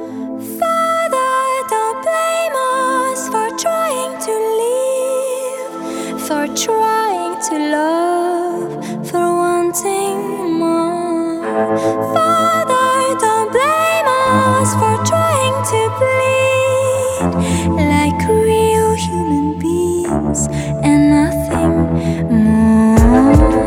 Father, don't blame us for trying to live, for trying to love, for wanting more. Father, don't blame us for trying to bleed like real human beings and nothing more.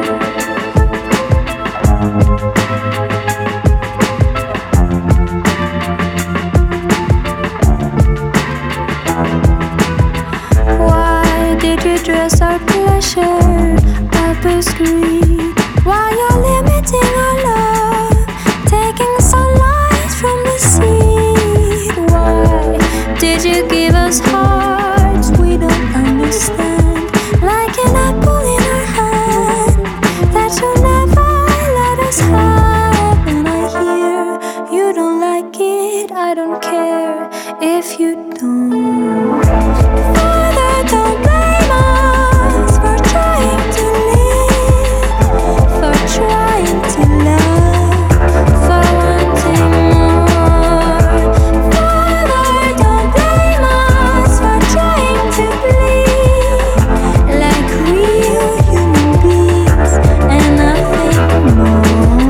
Why did you dress our pleasure up as greed? Why you're limiting our love, taking sunlight from the seed? Why did you give us hearts we don't understand, like an apple in our hand that you'll never let us have? And I hear you don't like it, I don't care if you don't. Father, don't blame us for trying to live, for trying to love, for wanting more. Father, don't blame us for trying to bleed like real human beings and nothing more.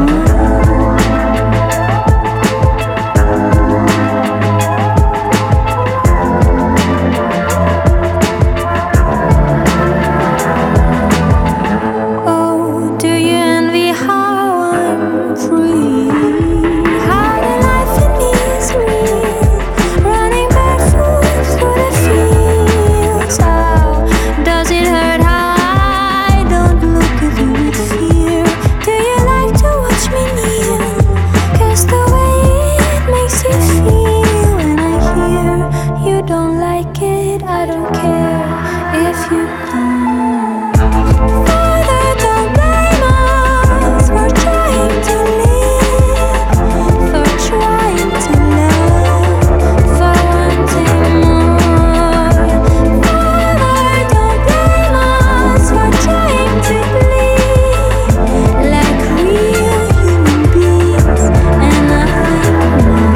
I don't care if you don't. Father, don't blame us for trying to live, for trying to love, for wanting more. Father, don't blame us for trying to bleed like real human beings and nothing more.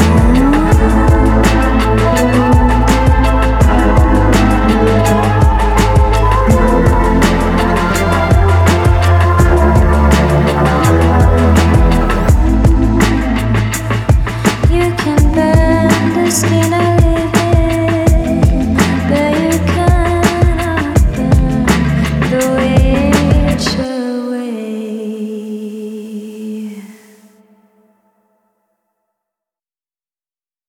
You can bend the skin